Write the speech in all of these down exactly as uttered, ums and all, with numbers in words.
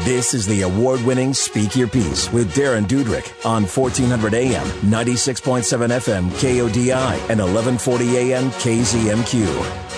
This is the award-winning Speak Your Piece with Darren Dudrick on fourteen hundred A M, ninety-six point seven F M, K O D I, and eleven forty A M, K Z M Q.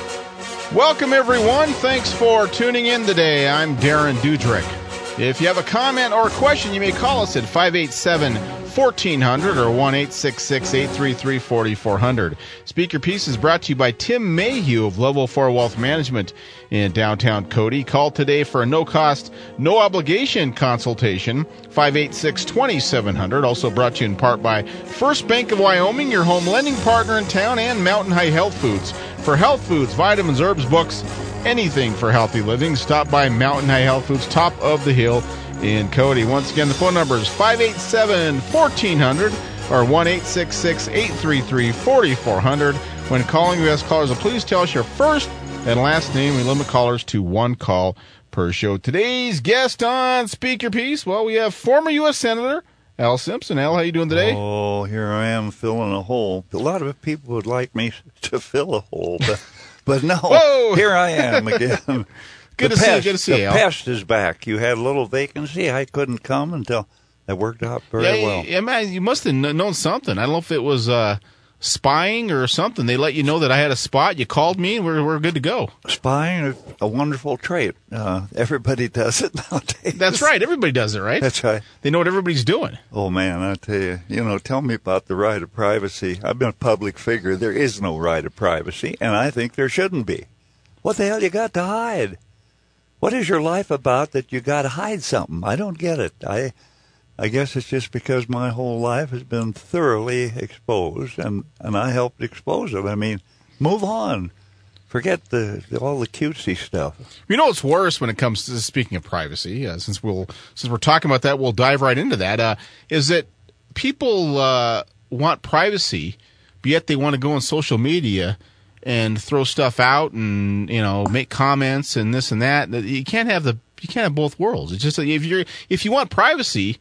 Welcome, everyone. Thanks for tuning in today. I'm Darren Dudrick. If you have a comment or a question, you may call us at five eight seven, fourteen hundred or one eight six six, eight three three, four four zero zero. Speak Your Piece is brought to you by Tim Mayhew of Level four Wealth Management in downtown Cody. Call today for a no-cost, no-obligation consultation, five eight six, two seven zero zero. Also brought to you in part by First Bank of Wyoming, your home lending partner in town, and Mountain High Health Foods. For health foods, vitamins, herbs, books, anything for healthy living, stop by Mountain High Health Foods, top of the hill in Cody. Once again, the phone number is five eight seven, fourteen hundred or one eight six six, eight three three, four four zero zero. When calling U S callers, please tell us your first and last name. We limit callers to one call per show. Today's guest on Speak Your Piece, well, we have former U S Senator Al Simpson. Al, how you doing today? Oh, here I am filling a hole. A lot of people would like me to fill a hole, but, but no, Whoa! Here I am again. Good the to pest, see you. Good to see the you, Al. pest is back. You had a little vacancy. I couldn't come until that worked out very yeah, well. Yeah, man, you must have known something. I don't know if it was uh, spying or something. They let you know that I had a spot. You called me, and we're we're good to go. Spying is a wonderful trait. Uh, everybody does it nowadays. That's right. Everybody does it, right? That's right. They know what everybody's doing. Oh, man, I tell you, you know, tell me about the right of privacy. I've been a public figure. There is no right of privacy, and I think there shouldn't be. What the hell you got to hide? What is your life about that you got to hide something? I don't get it. I I guess it's just because my whole life has been thoroughly exposed, and, and I helped expose it. I mean, move on. Forget the, the all the cutesy stuff. You know what's worse when it comes to speaking of privacy? Uh, since we'll since we're talking about that, we'll dive right into that. Uh, is that people uh, want privacy, but yet they want to go on social media and throw stuff out and, you know, make comments and this and that. You can't have the you can't have both worlds. It's just if you're if you want privacy,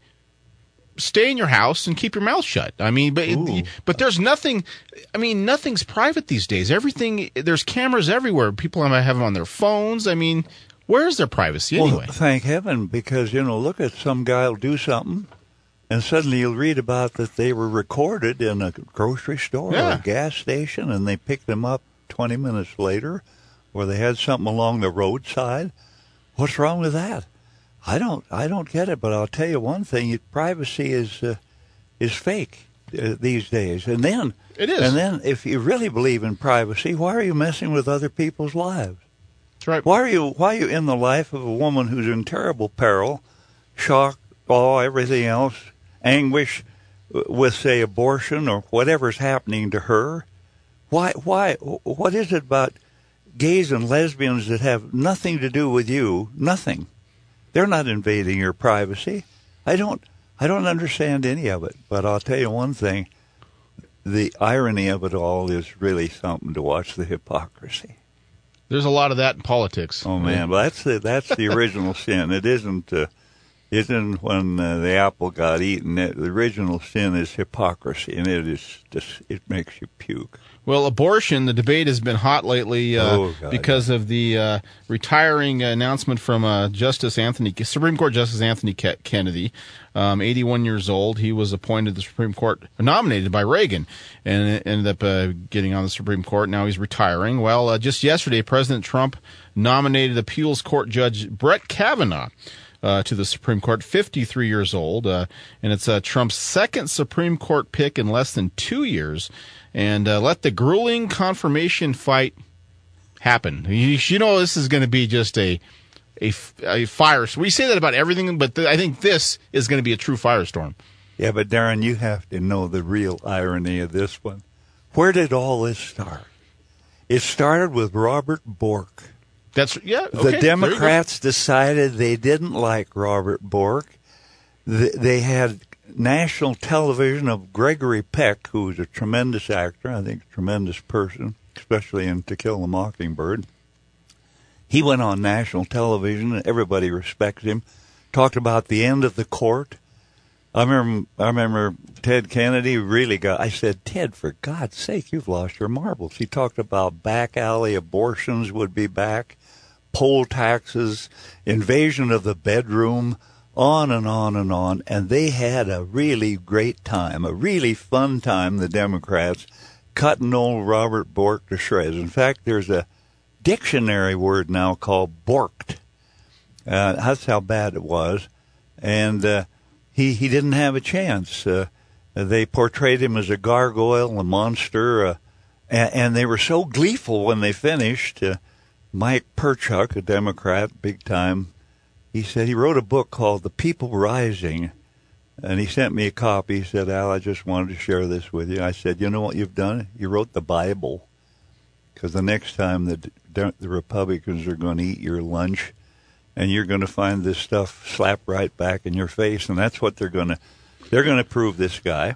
stay in your house and keep your mouth shut. I mean, but it, but there's nothing. I mean, nothing's private these days. Everything there's cameras everywhere. People have them on their phones. I mean, where's their privacy anyway? Well, thank heaven, because you know, look at some guy will do something, and suddenly you'll read about that they were recorded in a grocery store Yeah. or a gas station, and they picked them up twenty minutes later, or they had something along the roadside. What's wrong with that? I don't, I don't get it. But I'll tell you one thing: privacy is uh, is fake uh, these days. And then It is. And then, if you really believe in privacy, why are you messing with other people's lives? That's right. Why are you Why are you in the life of a woman who's in terrible peril, shock, awe, everything else, anguish with, say, abortion or whatever's happening to her? Why? Why? What is it about gays and lesbians that have nothing to do with you? Nothing. They're not invading your privacy. I don't. I don't understand any of it. But I'll tell you one thing: the irony of it all is really something to watch. The hypocrisy. There's a lot of that in politics. Oh man, well, that's the that's the original sin. It isn't. Uh, isn't when uh, the apple got eaten. It, the original sin is hypocrisy, and it is just it makes you puke. Well, abortion, the debate has been hot lately uh, Oh, God, because of the uh, retiring announcement from uh, Justice Anthony, Supreme Court Justice Anthony Ke- Kennedy, um, eighty-one years old. He was appointed to the Supreme Court, nominated by Reagan, and ended up uh, getting on the Supreme Court. Now he's retiring. Well, uh, just yesterday, President Trump nominated appeals court judge Brett Kavanaugh Uh, to the Supreme Court, fifty-three years old, uh, and it's uh, Trump's second Supreme Court pick in less than two years. And uh, let the grueling confirmation fight happen. You, you know this is going to be just a, a, a fire. We say that about everything, but th- I think this is going to be a true firestorm. Yeah, but Darren, you have to know the real irony of this one. Where did all this start? It started with Robert Bork. That's yeah. Okay, the Democrats decided they didn't like Robert Bork. They had national television of Gregory Peck, who was a tremendous actor, I think a tremendous person, especially in To Kill a Mockingbird. He went on national television, and everybody respects him, talked about the end of the court. I remember, I remember Ted Kennedy really got, I said, Ted, for God's sake, you've lost your marbles. He talked about back alley abortions would be back. poll taxes, invasion of the bedroom, on and on and on. And they had a really great time, a really fun time, the Democrats, cutting old Robert Bork to shreds. In fact, there's a dictionary word now called borked. Uh, that's how bad it was. And uh, he, he didn't have a chance. Uh, they portrayed him as a gargoyle, a monster, uh, and, and they were so gleeful when they finished. Uh, Mike Perchuk, a Democrat, big time, he said he wrote a book called The People Rising, and he sent me a copy. He said, Al, I just wanted to share this with you. I said, you know what you've done? You wrote the Bible, because the next time the, the Republicans are going to eat your lunch, and you're going to find this stuff slapped right back in your face, and that's what they're going to they're going to prove this guy,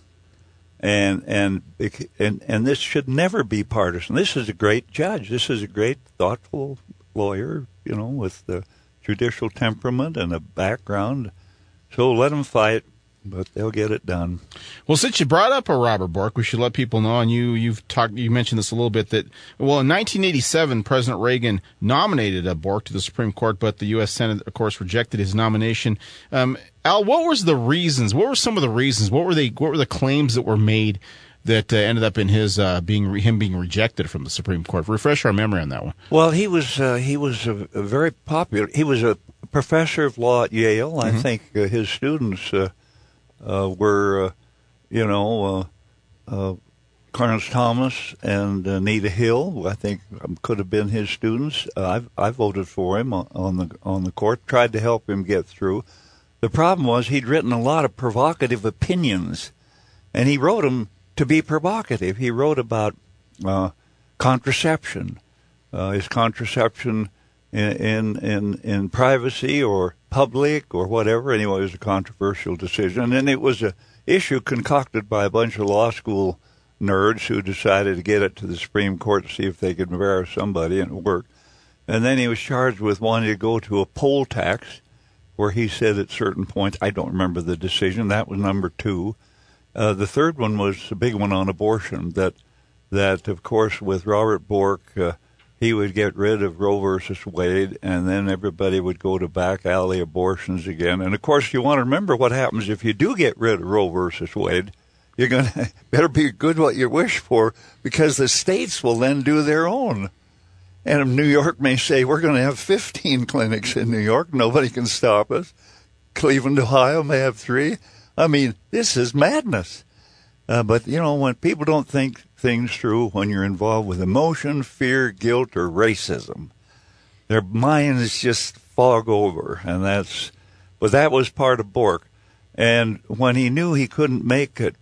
and and and and this should never be partisan. This is a great judge. This is a great, thoughtful lawyer, you know, with the judicial temperament and a background. So let him fight, but they'll get it done. Well, since you brought up a Robert Bork, we should let people know, and you, you've talked, you mentioned this a little bit, that, well, in nineteen eighty-seven, President Reagan nominated a Bork to the Supreme Court, but the U S Senate, of course, rejected his nomination. Um, Al, what was the reasons? What were some of the reasons? What were they? What were the claims that were made that uh, ended up in his uh, being him being rejected from the Supreme Court? Refresh our memory on that one. Well, he was uh, he was a, a very popular. He was a professor of law at Yale. Mm-hmm. I think uh, his students uh, uh, were, uh, you know, uh, uh, Clarence Thomas and Anita Hill. I think um, could have been his students. Uh, I I voted for him on, on the on the court. Tried to help him get through. The problem was he'd written a lot of provocative opinions, and he wrote them to be provocative. He wrote about uh, contraception. Uh, is contraception in, in in in privacy or public or whatever? Anyway, it was a controversial decision, and it was a issue concocted by a bunch of law school nerds who decided to get it to the Supreme Court to see if they could embarrass somebody, and it worked. And then he was charged with wanting to go to a poll tax, where he said at certain points, I don't remember the decision, that was number two. Uh, the third one was a big one on abortion, that, that of course, with Robert Bork, uh, he would get rid of Roe versus Wade, and then everybody would go to back alley abortions again. And, of course, you want to remember what happens if you do get rid of Roe versus Wade. You're going to better be good what you wish for, because the states will then do their own. And New York may say, we're going to have fifteen clinics in New York. Nobody can stop us. Cleveland, Ohio may have three. I mean, this is madness. Uh, but, you know, when people don't think things through, when you're involved with emotion, fear, guilt, or racism, their minds just fog over. And that's, but that was part of Bork. And when he knew he couldn't make it,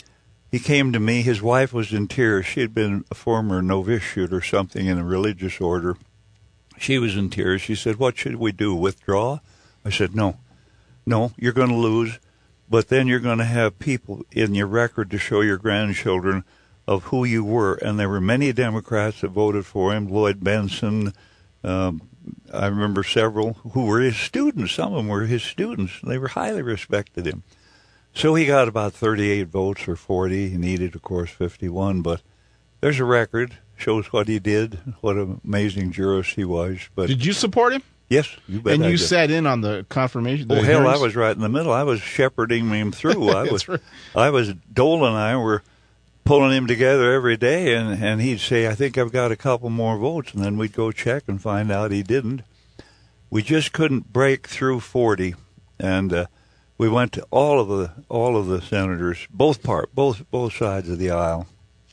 he came to me. His wife was in tears. She had been a former novitiate or something in a religious order. She was in tears. She said, what should we do, withdraw? I said, no, no, you're going to lose, but then you're going to have people in your record to show your grandchildren of who you were. And there were many Democrats that voted for him, Lloyd Benson. Um, I remember several who were his students. Some of them were his students. They were highly respected him. So he got about thirty-eight votes or forty. He needed, of course, fifty-one. But there's a record, shows what he did, what an amazing jurist he was. But did you support him? Yes, you bet. And I you did. Sat in on the confirmation? The oh, hell, hearings? I was right in the middle. I was shepherding him through. I was, right. I was, Dole and I were pulling him together every day, and, and he'd say, I think I've got a couple more votes, and then we'd go check and find out he didn't. We just couldn't break through forty, and uh, we went to all of the all of the senators, both part, both both sides of the aisle.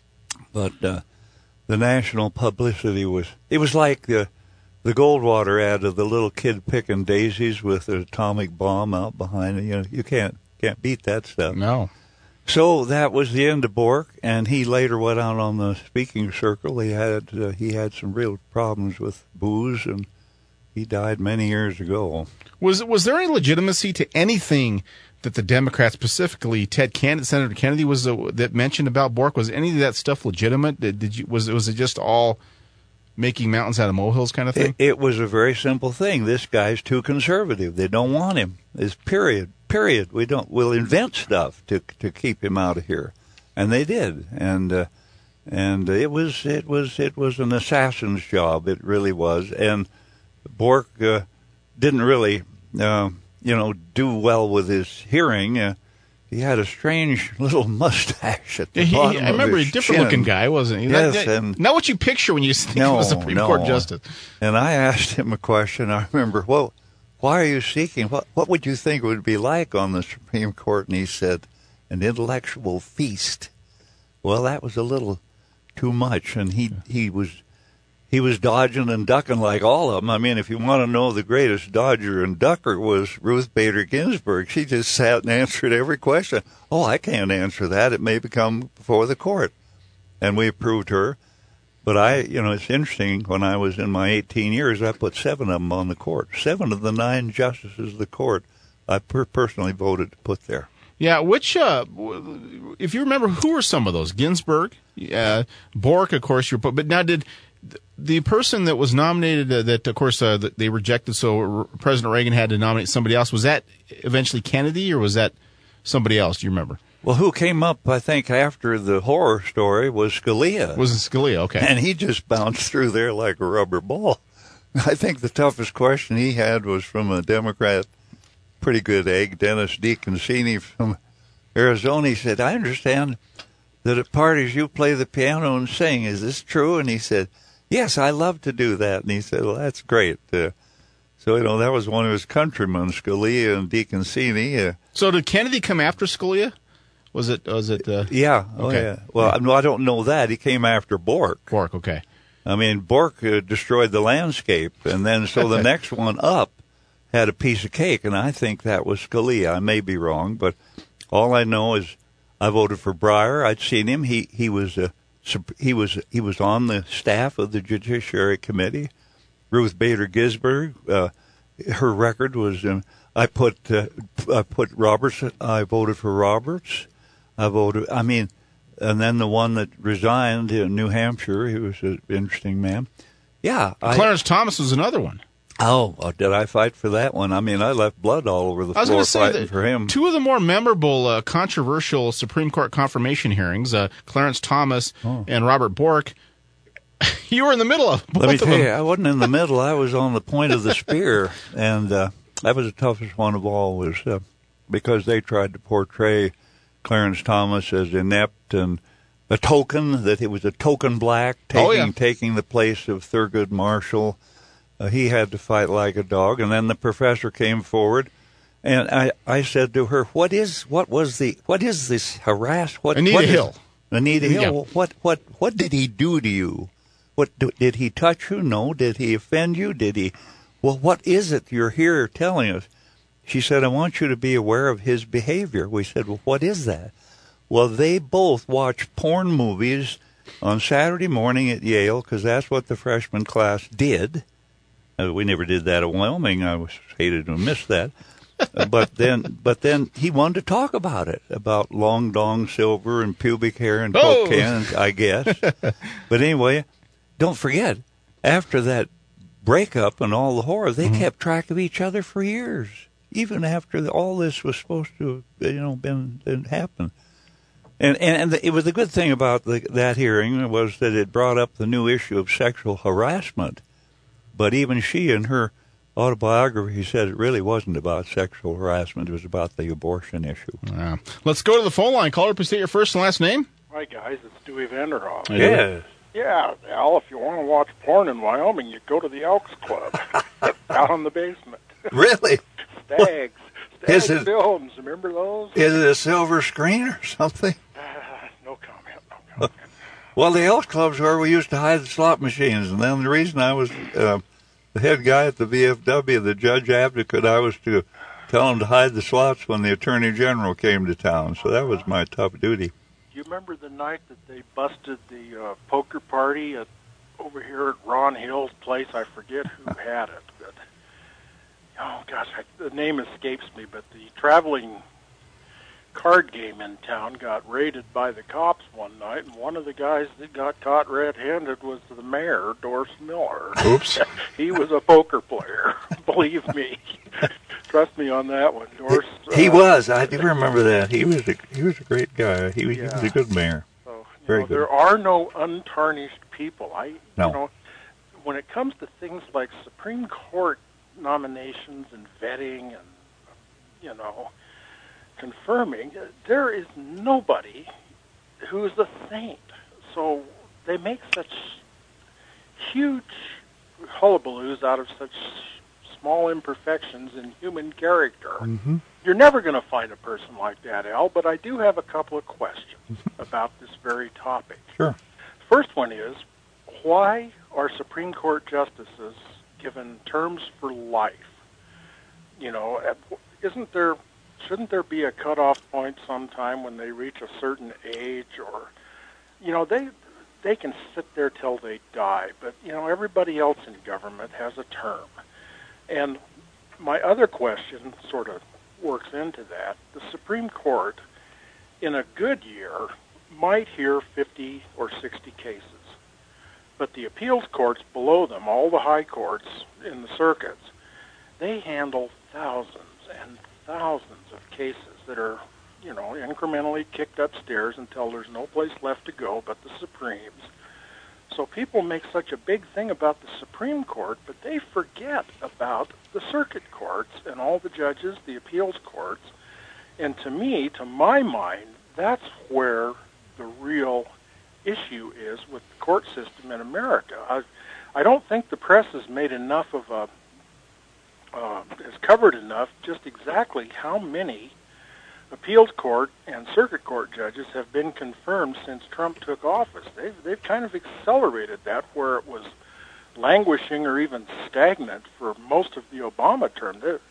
But uh, the national publicity was it was like the the Goldwater ad of the little kid picking daisies with an atomic bomb out behind it. You know, you can't can't beat that stuff. No. So that was the end of Bork, and he later went out on the speaking circle. He had uh, he had some real problems with booze, and he died many years ago. Was was there any legitimacy to anything that the Democrats, specifically Ted Kennedy, Senator Kennedy, was uh, that mentioned about Bork? Was any of that stuff legitimate? Did, did you was was it just all making mountains out of molehills kind of thing? It, it was a very simple thing. This guy's too conservative. They don't want him. It's period. Period. We don't. We'll invent stuff to to keep him out of here, and they did. And uh, and it was it was it was an assassin's job. It really was. And Bork uh, didn't really, uh, you know, do well with his hearing. Uh, he had a strange little mustache at the he, bottom I remember of a his different-looking chin. guy, wasn't he? Yes, not, and not what you picture when you think no, of a Supreme no. Court justice. And I asked him a question. I remember, well, why are you seeking? What, what would you think it would be like on the Supreme Court? And he said, an intellectual feast. Well, that was a little too much, and he he was he was dodging and ducking like all of them. I mean, if you want to know, the greatest dodger and ducker was Ruth Bader Ginsburg. She just sat and answered every question. Oh, I can't answer that. It may become before the court, and we approved her. But I, you know, it's interesting. When I was in my eighteen years, I put seven of them on the court. Seven of the nine justices of the court, I per- personally voted to put there. Yeah, which, uh, if you remember, who were some of those? Ginsburg, uh, Bork, of course. You're, but now, did the person that was nominated, uh, that of course uh, that they rejected, so President Reagan had to nominate somebody else? Was that eventually Kennedy, or was that somebody else? Do you remember? Well, who came up, I think, after the horror story was Scalia. Was it Scalia? Okay. And he just bounced through there like a rubber ball. I think the toughest question he had was from a Democrat, pretty good egg, Dennis DeConcini from Arizona. He said, I understand that at parties you play the piano and sing. Is this true? And he said, yes, I love to do that. And he said, well, that's great. Uh, so, you know, that was one of his countrymen, Scalia and DeConcini. Uh, so did Kennedy come after Scalia? Was it? Was it? Uh, yeah. Okay. Oh, yeah. Well, no, I don't know that. He came after Bork. Bork. Okay. I mean, Bork uh, destroyed the landscape, and then so the next one up had a piece of cake, and I think that was Scalia. I may be wrong, but all I know is I voted for Breyer. I'd seen him. He he was a, he was he was on the staff of the Judiciary Committee. Ruth Bader Ginsburg, uh, her record was. Um, I put uh, I put Roberts. I voted for Roberts. I voted. I mean, and then the one that resigned in New Hampshire. He was an interesting man. Yeah, Clarence I, Thomas was another one. Oh, oh, did I fight for that one? I mean, I left blood all over the I was floor say fighting that for him. Two of the more memorable, uh, controversial Supreme Court confirmation hearings, uh, Clarence Thomas oh. and Robert Bork, you were in the middle of both Let me of tell them. you, I wasn't in the middle. I was on the point of the spear, and uh, that was the toughest one of all, was uh, because they tried to portray Clarence Thomas as inept and a token, that he was a token black, taking, oh, yeah. taking the place of Thurgood Marshall. Uh, he had to fight like a dog, and then the professor came forward, and I, I said to her, "What is what was the what is this harass? What Anita what is, Hill? Anita Hill. Yeah. What what what did he do to you? What do, did he touch you? No. Did he offend you? Did he? Well, what is it you're here telling us?" She said, "I want you to be aware of his behavior." We said, "Well, what is that?" Well, they both watch porn movies on Saturday morning at Yale, because that's what the freshman class did. Uh, we never did that at Wyoming. I was hated to miss that. uh, but then, but then he wanted to talk about it, about long dong silver and pubic hair and oh. cocaine, I guess. But anyway, don't forget, after that breakup and all the horror, they mm-hmm. kept track of each other for years, even after the, all this was supposed to have, you know, been, been happen. And and, and the, it was the good thing about the, that hearing was that it brought up the new issue of sexual harassment. But even she, in her autobiography, said it really wasn't about sexual harassment. It was about the abortion issue. Yeah. Let's go to the phone line. Caller, please state your first and last name. Hi, guys. It's Dewey Vanderhoff. Yes. Yeah, Al, if you want to watch porn in Wyoming, you go to the Elks Club out in the basement. Really? Stags. Is Stags it, films. Remember those? Is it a silver screen or something? Uh, no comment. No comment. Well, the Elks Club's where we used to hide the slot machines. And then the reason I was uh, the head guy at the V F W, the judge advocate, I was to tell him to hide the slots when the Attorney General came to town. So that was my tough duty. Do you remember the night that they busted the uh, poker party at, over here at Ron Hill's place? I forget who had it, but oh gosh, I, the name escapes me. But the traveling card game in town got raided by the cops one night, and one of the guys that got caught red-handed was the mayor, Doris Miller. Oops. He was a poker player. Believe me. Trust me on that one, Doris. He uh, was. I do remember that. He was a he was a great guy. He was, yeah. he was a good mayor. So, you Very know, good. there are no untarnished people. I, No. you know, when it comes to things like Supreme Court nominations and vetting and, you know, confirming, there is nobody who is a saint. So they make such huge hullabaloos out of such small imperfections in human character. Mm-hmm. You're never going to find a person like that, Al, but I do have a couple of questions about this very topic. Sure. First one is, why are Supreme Court justices given terms for life? You know, isn't there, shouldn't there be a cutoff point sometime when they reach a certain age, or, you know, they they can sit there till they die, but, you know, everybody else in government has a term. And my other question sort of works into that. The Supreme Court, in a good year, might hear fifty or sixty cases. But the appeals courts below them, all the high courts in the circuits, they handle thousands and thousands of cases that are, you know, incrementally kicked upstairs until there's no place left to go but the Supremes. So people make such a big thing about the Supreme Court, but they forget about the circuit courts and all the judges, the appeals courts. And to me, to my mind, that's where the real issue is with the court system in America. I, I don't think the press has made enough of a, uh, has covered enough just exactly how many appeals court and circuit court judges have been confirmed since Trump took office. They've, they've kind of accelerated that where it was languishing or even stagnant for most of the Obama term. There,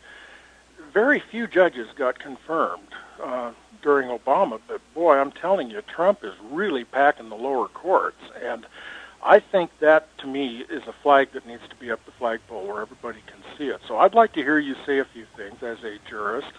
very few judges got confirmed uh, during Obama, but boy, I'm telling you, Trump is really packing the lower courts, and I think that, to me, is a flag that needs to be up the flagpole where everybody can see it. So I'd like to hear you say a few things as a jurist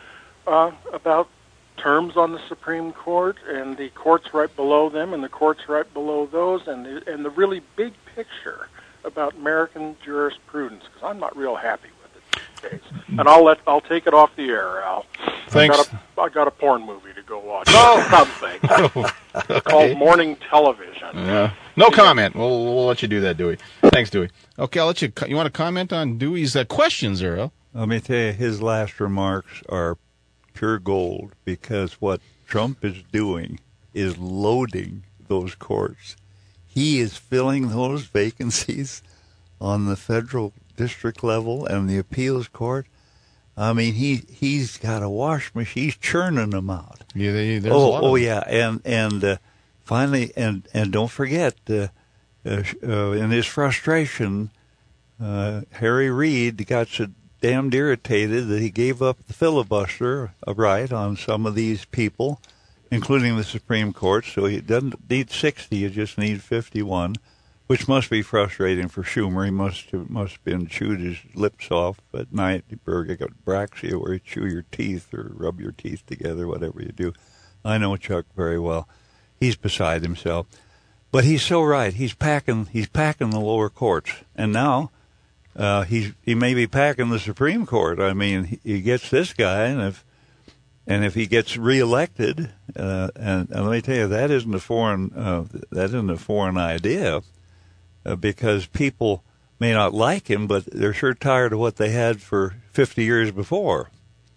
uh, about terms on the Supreme Court and the courts right below them and the courts right below those, and the, and the really big picture about American jurisprudence, because I'm not real happy with it these days. And I'll let I'll take it off the air, Al. Thanks. I got a, I got a porn movie to go watch. No, something Okay. called morning television. Yeah. No comment. We'll we'll let you do that, Dewey. Thanks, Dewey. Okay, I'll let you. You want to comment on Dewey's uh, questions, Earl? Let me tell you, his last remarks are pure gold, because what Trump is doing is loading those courts. He is filling those vacancies on the federal district level and the appeals court. I mean, he he's got a wash machine. He's churning them out. Yeah, they, there's oh, a lot oh of yeah, and and uh, finally, and and don't forget, uh, uh, uh, in his frustration, uh, Harry Reid got so damned irritated that he gave up the filibuster uh, right on some of these people, including the Supreme Court. So he doesn't need sixty; he just needs fifty-one. Which must be frustrating for Schumer. He must have, must have been chewed his lips off at night. He got braxia, where you chew your teeth or rub your teeth together, whatever you do. I know Chuck very well. He's beside himself, but he's so right. He's packing. He's packing the lower courts, and now uh, he's he may be packing the Supreme Court. I mean, he, he gets this guy, and if and if he gets reelected, uh, and, and let me tell you, that isn't a foreign uh, that isn't a foreign idea. Uh, because people may not like him, but they're sure tired of what they had for fifty years before.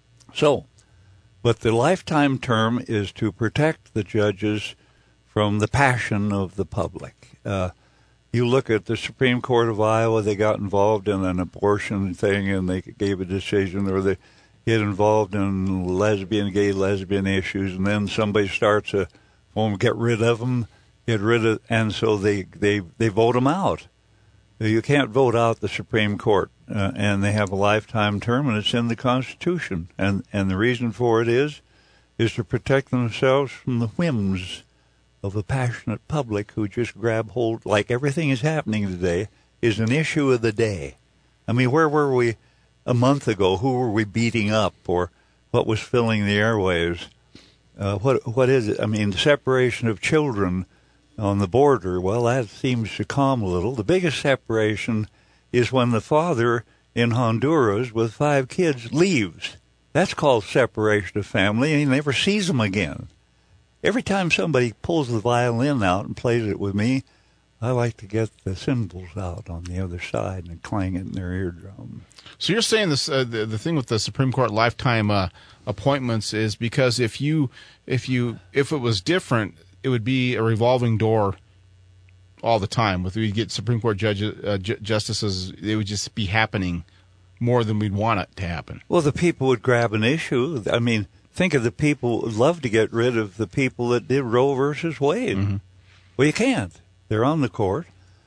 So, but the lifetime term is to protect the judges from the passion of the public. Uh, you look at the Supreme Court of Iowa, they got involved in an abortion thing and they gave a decision, or they get involved in lesbian, gay, lesbian issues, and then somebody starts a, well, get rid of them. Get rid of, and so they, they, they vote them out. You can't vote out the Supreme Court, uh, and they have a lifetime term, and it's in the Constitution. And, and the reason for it is, is to protect themselves from the whims of a passionate public who just grab hold, like everything is happening today, is an issue of the day. I mean, where were we a month ago? Who were we beating up, or what was filling the airwaves? Uh, what what is it? I mean, the separation of children on the border, well, that seems to calm a little. The biggest separation is when the father in Honduras with five kids leaves. That's called separation of family, and he never sees them again. Every time somebody pulls the violin out and plays it with me, I like to get the cymbals out on the other side and clang it in their eardrum. So you're saying this uh, the, the thing with the Supreme Court lifetime uh, appointments is because if you if you if it was different, it would be a revolving door all the time. If we get Supreme Court judges, uh, ju- justices, they would just be happening more than we'd want it to happen. Well, the people would grab an issue. I mean, think of the people who would love to get rid of the people that did Roe versus Wade. Mm-hmm. Well, you can't. They're on the court,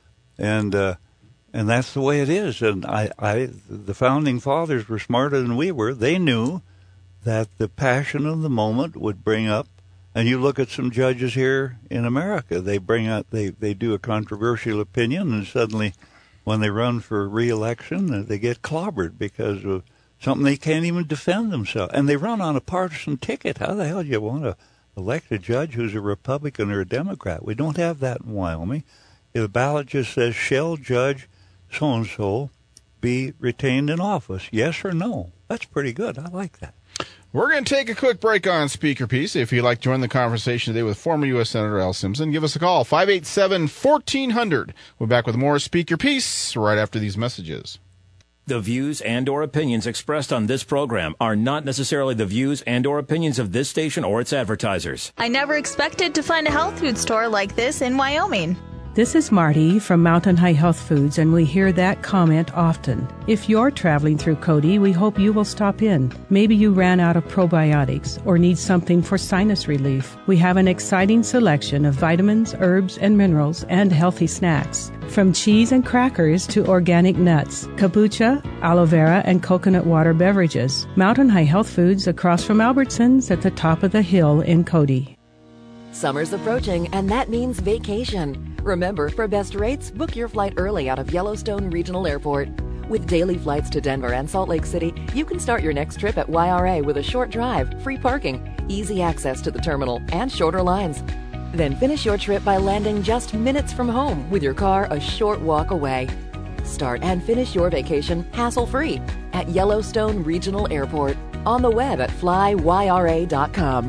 and uh, and that's the way it is. And I, I, the founding fathers were smarter than we were. They knew that the passion of the moment would bring up. And you look at some judges here in America. They bring out, they they do a controversial opinion, and suddenly, when they run for re-election, they get clobbered because of something they can't even defend themselves. And they run on a partisan ticket. How the hell do you want to elect a judge who's a Republican or a Democrat? We don't have that in Wyoming. The ballot just says, shall Judge so-and-so be retained in office? Yes or no? That's pretty good. I like that. We're going to take a quick break on Speaker Piece. If you'd like to join the conversation today with former U S Senator Al Simpson, give us a call, five eight seven, fourteen hundred. We're back with more Speaker Piece right after these messages. The views and or opinions expressed on this program are not necessarily the views and or opinions of this station or its advertisers. I never expected to find a health food store like this in Wyoming. This is Marty from Mountain High Health Foods, and we hear that comment often. If you're traveling through Cody, we hope you will stop in. Maybe you ran out of probiotics or need something for sinus relief. We have an exciting selection of vitamins, herbs, and minerals, and healthy snacks. From cheese and crackers to organic nuts, kombucha, aloe vera, and coconut water beverages. Mountain High Health Foods across from Albertsons at the top of the hill in Cody. Summer's approaching, and that means vacation. Remember, for best rates, book your flight early out of Yellowstone Regional Airport. With daily flights to Denver and Salt Lake City, you can start your next trip at Y R A with a short drive, free parking, easy access to the terminal, and shorter lines. Then finish your trip by landing just minutes from home with your car a short walk away. Start and finish your vacation hassle-free at Yellowstone Regional Airport. On the web at fly Y R A dot com.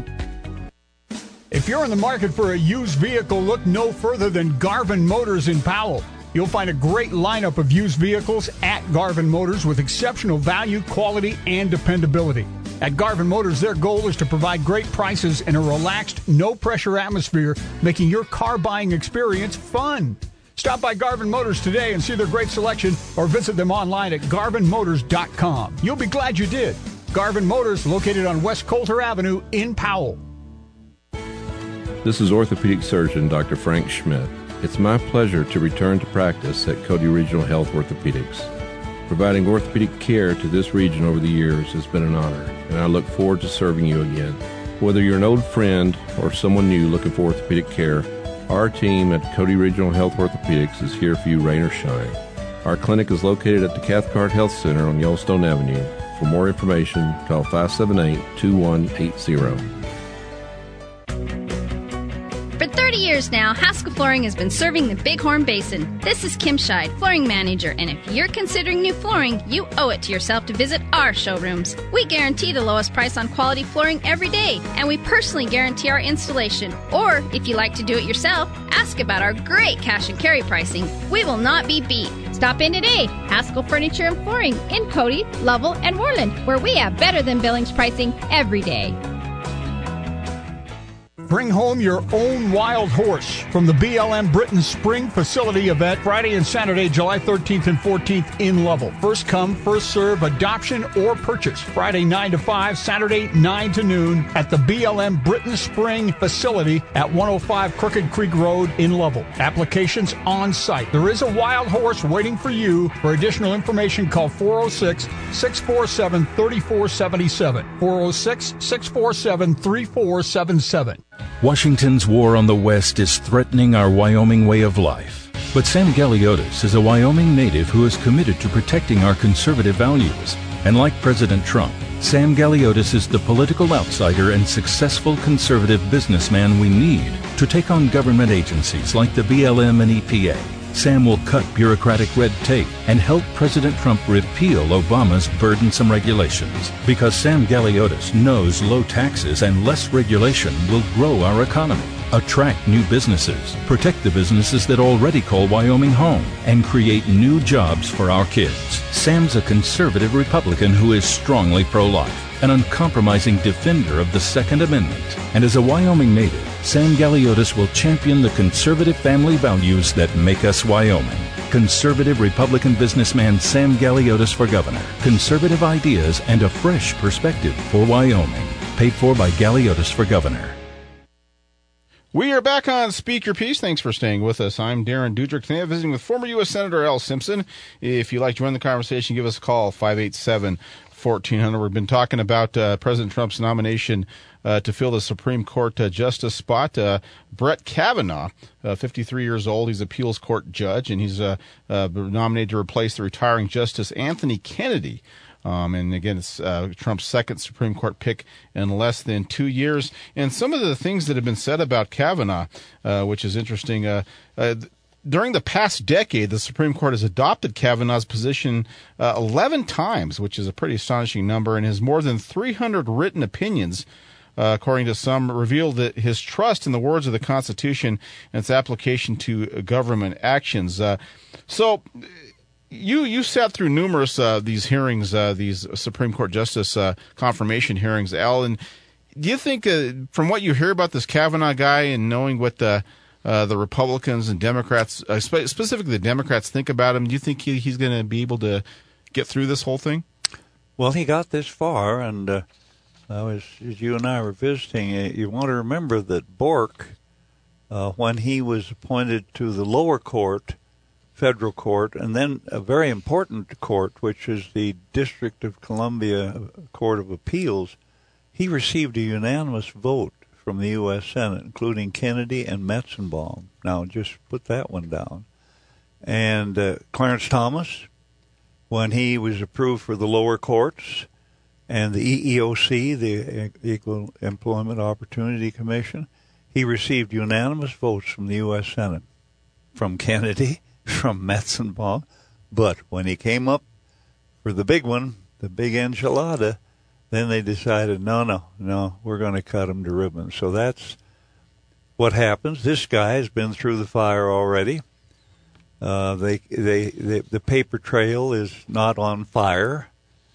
If you're in the market for a used vehicle, look no further than Garvin Motors in Powell. You'll find a great lineup of used vehicles at Garvin Motors with exceptional value, quality, and dependability. At Garvin Motors, their goal is to provide great prices in a relaxed, no-pressure atmosphere, making your car buying experience fun. Stop by Garvin Motors today and see their great selection, or visit them online at garvin motors dot com. You'll be glad you did. Garvin Motors, located on West Coulter Avenue in Powell. This is orthopedic surgeon Doctor Frank Schmidt. It's my pleasure to return to practice at Cody Regional Health Orthopedics. Providing orthopedic care to this region over the years has been an honor, and I look forward to serving you again. Whether you're an old friend or someone new looking for orthopedic care, our team at Cody Regional Health Orthopedics is here for you, rain or shine. Our clinic is located at the Cathcart Health Center on Yellowstone Avenue. For more information, call five seven eight, two one eight zero. For thirty years now, Haskell Flooring has been serving the Bighorn Basin. This is Kim Scheid, flooring manager, and if you're considering new flooring, you owe it to yourself to visit our showrooms. We guarantee the lowest price on quality flooring every day, and we personally guarantee our installation. Or, if you like to do it yourself, ask about our great cash and carry pricing. We will not be beat. Stop in today. Haskell Furniture and Flooring in Cody, Lovell, and Worland, where we have better than Billings pricing every day. Bring home your own wild horse from the B L M Britain Spring Facility event Friday and Saturday, July thirteenth and fourteenth in Lovell. First come, first serve, adoption or purchase. Friday nine to five, Saturday nine to noon at the B L M Britain Spring Facility at one oh five Crooked Creek Road in Lovell. Applications on site. There is a wild horse waiting for you. For additional information, call four oh six, six four seven, three four seven seven. four oh six, six four seven, three four seven seven. Washington's war on the West is threatening our Wyoming way of life. But Sam Galiotis is a Wyoming native who is committed to protecting our conservative values. And like President Trump, Sam Galiotis is the political outsider and successful conservative businessman we need to take on government agencies like the B L M and E P A. Sam will cut bureaucratic red tape and help President Trump repeal Obama's burdensome regulations. Because Sam Galiotis knows low taxes and less regulation will grow our economy, attract new businesses, protect the businesses that already call Wyoming home, and create new jobs for our kids. Sam's a conservative Republican who is strongly pro-life, an uncompromising defender of the Second Amendment. And as a Wyoming native, Sam Galiotis will champion the conservative family values that make us Wyoming. Conservative Republican businessman Sam Galiotis for governor. Conservative ideas and a fresh perspective for Wyoming. Paid for by Galiotis for governor. We are back on Speak Your Piece. Thanks for staying with us. I'm Darren Dudrick. Today I'm visiting with former U S Senator Al Simpson. If you'd like to join the conversation, give us a call, five eight seven, fourteen hundred. We've been talking about uh, President Trump's nomination uh, to fill the Supreme Court uh, justice spot. Uh, Brett Kavanaugh, uh, fifty-three years old, he's appeals court judge, and he's uh, uh, nominated to replace the retiring Justice Anthony Kennedy. Um, and again, it's uh, Trump's second Supreme Court pick in less than two years. And some of the things that have been said about Kavanaugh, uh, which is interesting, uh, uh, during the past decade, the Supreme Court has adopted Kavanaugh's position uh, eleven times, which is a pretty astonishing number, and has more than three hundred written opinions, uh, according to some, revealed that his trust in the words of the Constitution and its application to government actions. Uh, so... You you sat through numerous uh, these hearings, uh, these Supreme Court justice uh, confirmation hearings, Al. And do you think, uh, from what you hear about this Kavanaugh guy and knowing what the uh, the Republicans and Democrats, uh, spe- specifically the Democrats, think about him, do you think he, he's going to be able to get through this whole thing? Well, he got this far, and uh, I was, as you and I were visiting, uh, you want to remember that Bork, uh, when he was appointed to the lower court, federal court, and then a very important court, which is the District of Columbia Court of Appeals, he received a unanimous vote from the U S Senate, including Kennedy and Metzenbaum. Now, just put that one down. And uh, Clarence Thomas, when he was approved for the lower courts, and the E E O C, the Equal Employment Opportunity Commission, he received unanimous votes from the U S Senate, from Kennedy, from Metzenbaum, but when he came up for the big one, the big enchilada, then they decided, no, no, no, we're going to cut him to ribbons. So that's what happens. This guy has been through the fire already. Uh, they, they, they, the paper trail is not on fire.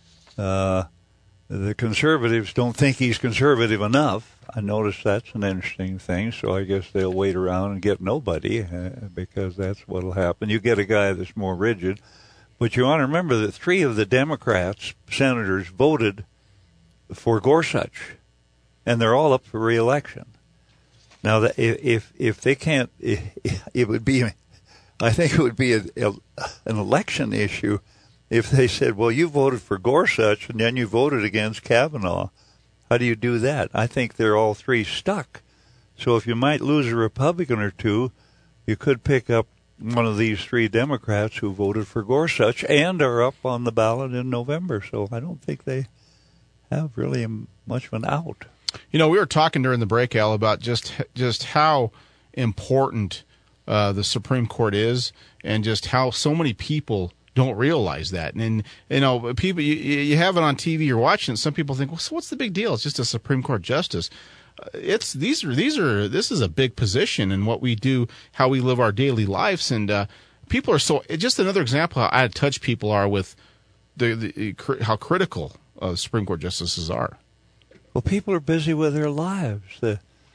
Uh, the conservatives don't think he's conservative enough. I notice that's an interesting thing, so I guess they'll wait around and get nobody uh, because that's what will happen. You get a guy that's more rigid. But you want to remember that three of the Democrats, senators, voted for Gorsuch, and they're all up for re-election. Now, that if if they can't, it would be, I think it would be a, a, an election issue if they said, well, you voted for Gorsuch and then you voted against Kavanaugh. How do you do that? I think they're all three stuck. So if you might lose a Republican or two, you could pick up one of these three Democrats who voted for Gorsuch and are up on the ballot in November. So I don't think they have really much of an out. You know, we were talking during the break, Al, about just just how important uh, the Supreme Court is, and just how so many people don't realize that. And, and you know, people, you, you have it on T V, you're watching it, some people think, well, so what's the big deal? It's just a Supreme Court justice. Uh, it's these are these are this is a big position in what we do, how we live our daily lives, and uh, people are so. Just another example how out of touch people are with the, the how critical uh, Supreme Court justices are. Well, people are busy with their lives. The,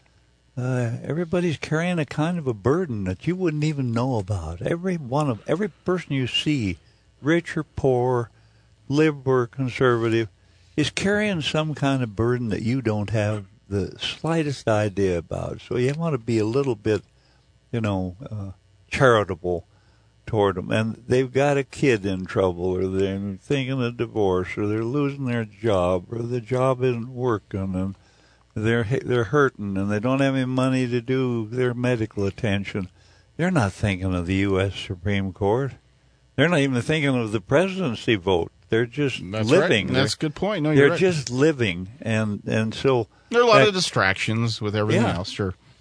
uh, everybody's carrying a kind of a burden that you wouldn't even know about. Every one of every person you see, rich or poor, liberal or conservative, is carrying some kind of burden that you don't have the slightest idea about. So you want to be a little bit, you know, uh, charitable toward them. And they've got a kid in trouble, or they're thinking of divorce, or they're losing their job, or the job isn't working, and they're they're hurting, and they don't have any money to do their medical attention. They're not thinking of the U S Supreme Court. They're not even thinking of the presidency vote. They're just That's living. Right. That's a good point. No, you're they're right. just living, and and so there are a lot that, of distractions with everything yeah. else. Sure.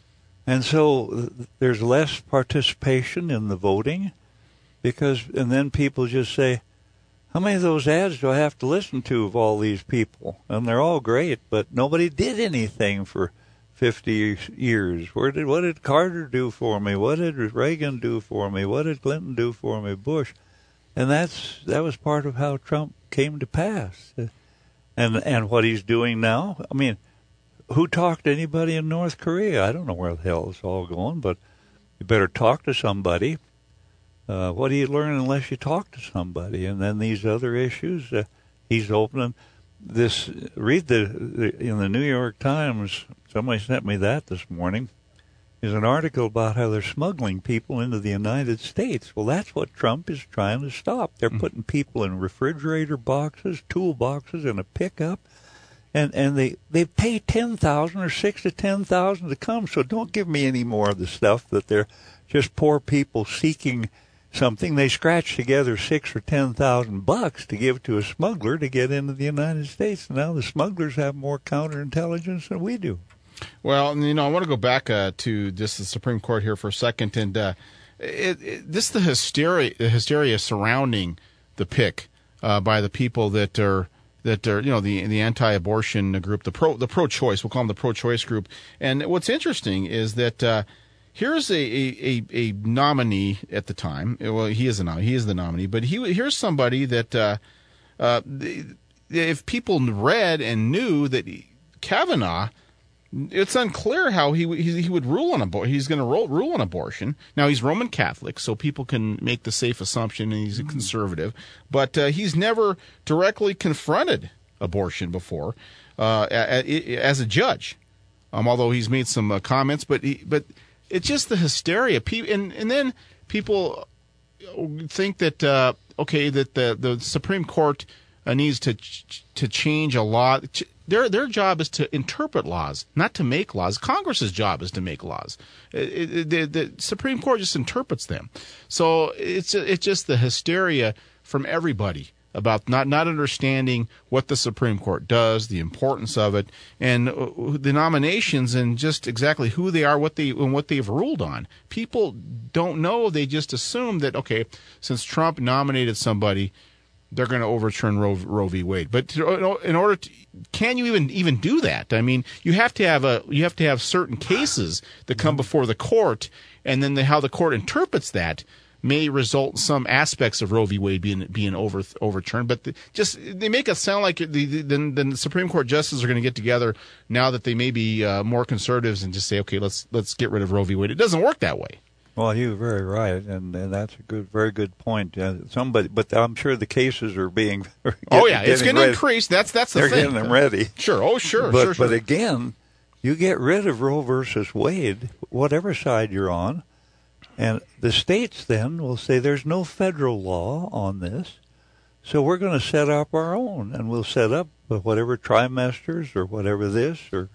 And so there's less participation in the voting because, and then people just say, how many of those ads do I have to listen to of all these people? And they're all great, but nobody did anything for fifty years. Where did, what did Carter do for me? What did Reagan do for me? What did Clinton do for me? Bush. And that's, that was part of how Trump came to pass. And, and what he's doing now, I mean, who talked to anybody in North Korea? I don't know where the hell it's all going, but you better talk to somebody. Uh, what do you learn unless you talk to somebody? And then these other issues, uh, he's opening this. Read the, the in the New York Times. Somebody sent me that this morning. Is an article about how they're smuggling people into the United States. Well, that's what Trump is trying to stop. They're putting people in refrigerator boxes, tool boxes, in a pickup, and and they they pay ten thousand or six to ten thousand to come. So don't give me any more of the stuff that they're just poor people seeking something. They scratch together six or ten thousand bucks to give to a smuggler to get into the United States. Now the smugglers have more counterintelligence than we do. Well, you know, I want to go back uh, to just the Supreme Court here for a second, and uh, it, it, this the hysteria, the hysteria surrounding the pick uh, by the people that are that are you know the the anti-abortion group, the pro the pro-choice. We'll call them the pro-choice group. And what's interesting is that. Uh, Here's a, a, a nominee at the time. Well, he is a nominee. He is the nominee. But he here's somebody that uh, uh, if people read and knew that Kavanaugh, it's unclear how he he, he would rule on abortion. He's going to rule on abortion. Now, he's Roman Catholic, so people can make the safe assumption and he's a conservative. But uh, he's never directly confronted abortion before uh, as a judge, um, although he's made some uh, comments. But he, but it's just the hysteria. And, and then people think that, uh, okay, that the, the Supreme Court uh, needs to ch- to change a law. Their their job is to interpret laws, not to make laws. Congress's job is to make laws. It, it, the, the Supreme Court just interprets them. So it's it's just the hysteria from everybody about not, not understanding what the Supreme Court does, the importance of it, and the nominations, and just exactly who they are, what they and what they've ruled on. People don't know; they just assume that okay, since Trump nominated somebody, they're going to overturn Roe, Roe v. Wade. But to, in order to, can you even even do that? I mean, you have to have a you have to have certain cases that come before the court, and then the, how the court interprets that may result in some aspects of Roe v. Wade being being over, overturned. But the, just they make it sound like the, the, the, the Supreme Court justices are going to get together now that they may be uh, more conservatives and just say, okay, let's let's get rid of Roe v. Wade. It doesn't work that way. Well, you're very right, and, and that's a good, very good point. Uh, somebody, but I'm sure the cases are being. Getting, oh yeah, it's going to increase. That's that's the They're thing. They're getting them ready. Sure. Oh sure. But sure, sure. but again, you get rid of Roe versus Wade, whatever side you're on. And the states then will say there's no federal law on this, so we're going to set up our own, and we'll set up whatever trimesters or whatever this, or,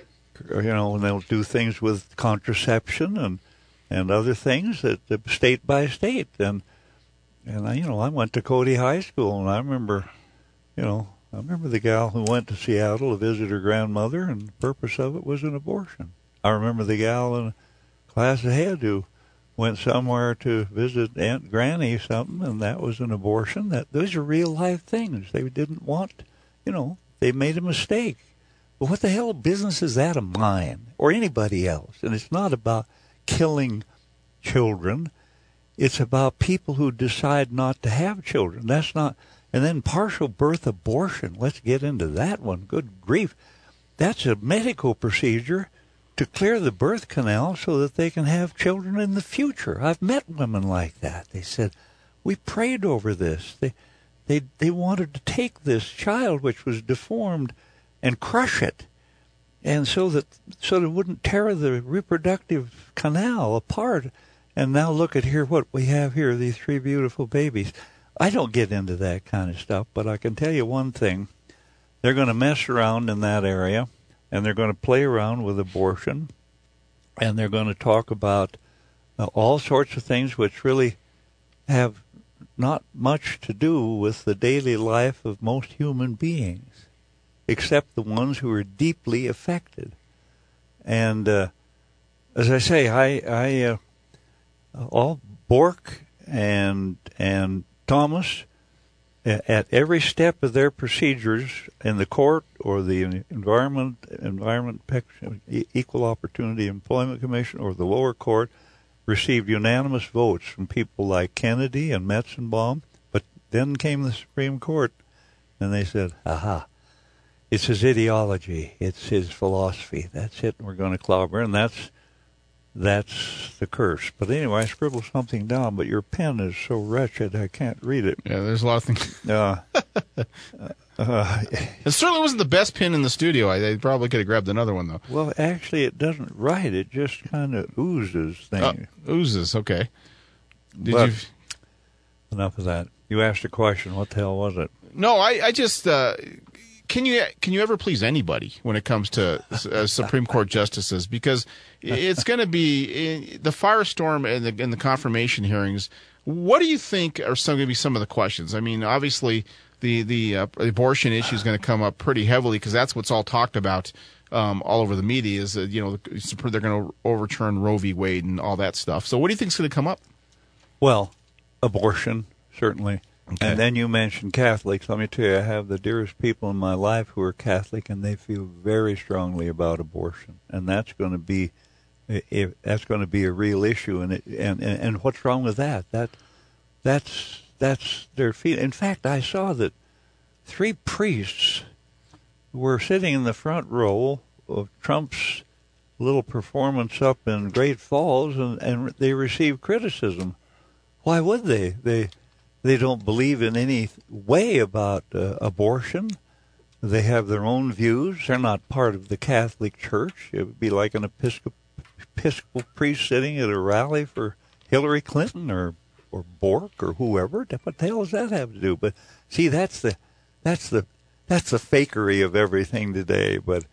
or you know, and they'll do things with contraception and and other things that uh, state by state. And and I, you know, I went to Cody High School, and I remember, you know, I remember the gal who went to Seattle to visit her grandmother, and the purpose of it was an abortion. I remember the gal in class ahead who went somewhere to visit Aunt Granny something, and that was an abortion. That those are real life things. They didn't want, you know, they made a mistake. But what the hell business is that of mine or anybody else? And it's not about killing children. It's about people who decide not to have children. That's not. And then partial birth abortion. Let's get into that one. Good grief. That's a medical procedure to clear the birth canal so that they can have children in the future. I've met women like that. They said, we prayed over this. They they they wanted to take this child, which was deformed, and crush it, and so that so that it wouldn't tear the reproductive canal apart. And now look at here, what we have here, these three beautiful babies. I don't get into that kind of stuff, but I can tell you one thing. They're going to mess around in that area, and they're going to play around with abortion, and they're going to talk about uh, all sorts of things which really have not much to do with the daily life of most human beings, except the ones who are deeply affected. And uh, as I say, I, I, uh, all Bork and and Thomas, at every step of their procedures in the court or the Environment Environment Equal Opportunity Employment Commission or the lower court, received unanimous votes from people like Kennedy and Metzenbaum. But then came the Supreme Court, and they said, aha, it's his ideology, it's his philosophy, that's it, and we're going to clobber, and that's that's the curse. But anyway, I scribbled something down, but your pen is so wretched I can't read it. Yeah, there's a lot of things. Uh, uh, it certainly wasn't the best pen in the studio. I, I probably could have grabbed another one, though. Well, actually, it doesn't write. It just kind of oozes things. Uh, oozes, okay. Did but, you... Enough of that. You asked a question. What the hell was it? No, I, I just... Uh, Can you can you ever please anybody when it comes to uh, Supreme Court justices? Because it's going to be the firestorm and the, and the confirmation hearings. What do you think are some going to be some of the questions? I mean, obviously the the uh, abortion issue is going to come up pretty heavily because that's what's all talked about um, all over the media. Is that, you know, they're going to overturn Roe v. Wade and all that stuff. So what do you think is going to come up? Well, abortion certainly. Okay. And then you mentioned Catholics. Let me tell you, I have the dearest people in my life who are Catholic, and they feel very strongly about abortion, and that's going to be, if, that's going to be a real issue. And, it, and and and what's wrong with that? That that's that's their feeling. In fact, I saw that three priests were sitting in the front row of Trump's little performance up in Great Falls, and, and they received criticism. Why would they? They They don't believe in any way about uh, abortion. They have their own views. They're not part of the Catholic Church. It would be like an Episcopal, Episcopal priest sitting at a rally for Hillary Clinton or or Bork or whoever. What the hell does that have to do? But see, that's the that's the that's the fakery of everything today. But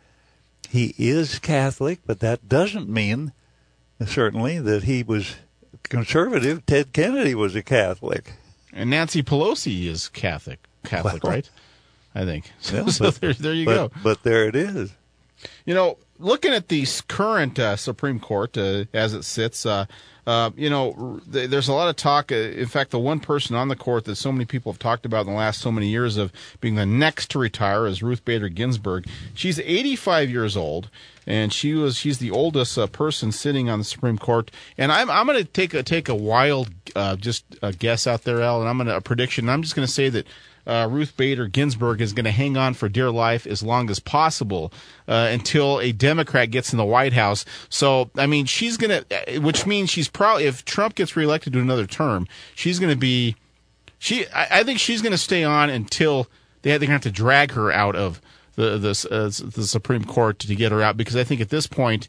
he is Catholic, but that doesn't mean certainly that he was conservative. Ted Kennedy was a Catholic. And Nancy Pelosi is Catholic, Catholic, well, right? I think. So, yeah, so but, there, there you but, go. But there it is. You know, looking at the current uh, Supreme Court uh, as it sits, uh, uh, you know, th- there's a lot of talk. Uh, in fact, the one person on the court that so many people have talked about in the last so many years of being the next to retire is Ruth Bader Ginsburg. She's eighty-five years old. And she was she's the oldest uh, person sitting on the Supreme Court. And I'm I'm going to take a take a wild uh, just a guess out there, Al, and I'm going to a prediction. I'm just going to say that uh, Ruth Bader Ginsburg is going to hang on for dear life as long as possible uh, until a Democrat gets in the White House. So I mean, she's going to, which means she's probably, if Trump gets reelected to another term, she's going to be she. I, I think she's going to stay on until they they're going to have to drag her out of the the, uh, the Supreme Court to get her out, because I think at this point